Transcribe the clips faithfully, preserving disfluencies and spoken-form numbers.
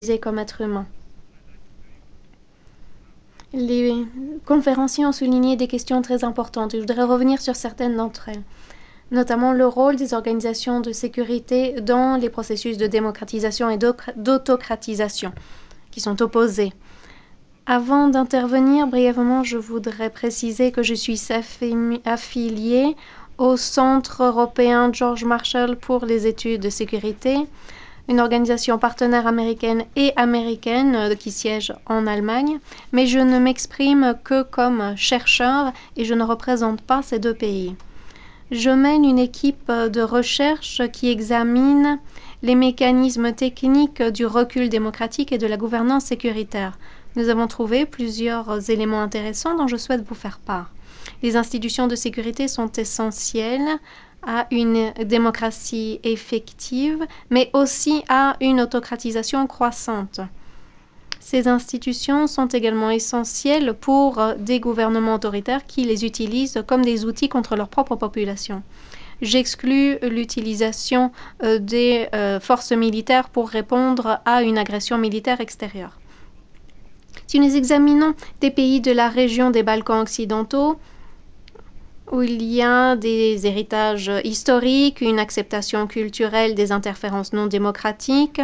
comme être humain. Les conférenciers ont souligné des questions très importantes et je voudrais revenir sur certaines d'entre elles, notamment le rôle des organisations de sécurité dans les processus de démocratisation et d'autocratisation qui sont opposés. Avant d'intervenir brièvement, je voudrais préciser que je suis affiliée au Centre européen George Marshall pour les études de sécurité, une organisation partenaire américaine et américaine qui siège en Allemagne, mais je ne m'exprime que comme chercheur et je ne représente pas ces deux pays. Je mène une équipe de recherche qui examine les mécanismes techniques du recul démocratique et de la gouvernance sécuritaire. Nous avons trouvé plusieurs éléments intéressants dont je souhaite vous faire part. Les institutions de sécurité sont essentielles à une démocratie effective, mais aussi à une autocratisation croissante. Ces institutions sont également essentielles pour des gouvernements autoritaires qui les utilisent comme des outils contre leur propre population. J'exclus l'utilisation des forces militaires pour répondre à une agression militaire extérieure. Si nous examinons des pays de la région des Balkans occidentaux, où il y a des héritages historiques, une acceptation culturelle des interférences non démocratiques.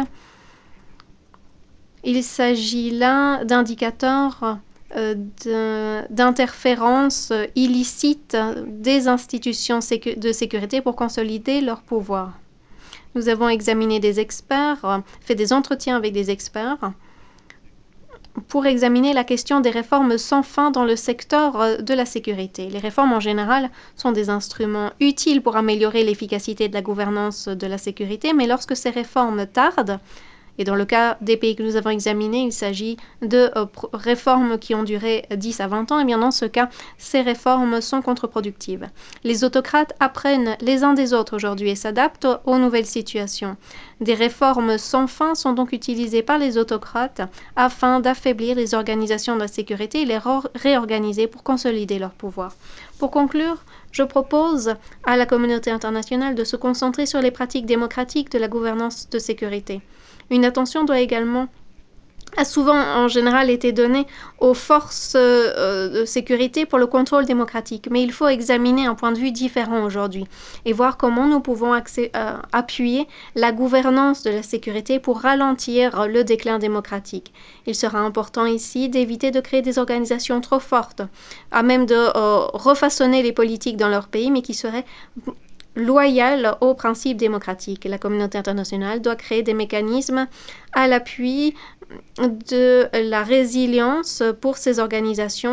Il s'agit là d'indicateurs euh, d'interférences illicites des institutions de sécurité pour consolider leur pouvoir. Nous avons examiné des experts, fait des entretiens avec des experts, pour examiner la question des réformes sans fin dans le secteur de la sécurité. Les réformes en général sont des instruments utiles pour améliorer l'efficacité de la gouvernance de la sécurité, mais lorsque ces réformes tardent, et dans le cas des pays que nous avons examinés, il s'agit de euh, réformes qui ont duré dix à vingt ans, et bien dans ce cas, ces réformes sont contre-productives. Les autocrates apprennent les uns des autres aujourd'hui et s'adaptent aux nouvelles situations. Des réformes sans fin sont donc utilisées par les autocrates afin d'affaiblir les organisations de la sécurité et les réorganiser pour consolider leur pouvoir. Pour conclure, je propose à la communauté internationale de se concentrer sur les pratiques démocratiques de la gouvernance de sécurité. Une attention doit également a souvent en général été donnée aux forces euh, de sécurité pour le contrôle démocratique. Mais il faut examiner un point de vue différent aujourd'hui et voir comment nous pouvons accé- euh, appuyer la gouvernance de la sécurité pour ralentir le déclin démocratique. Il sera important ici d'éviter de créer des organisations trop fortes, à même de euh, refaçonner les politiques dans leur pays, mais qui seraient loyale aux principes démocratiques. La communauté internationale doit créer des mécanismes à l'appui de la résilience pour ces organisations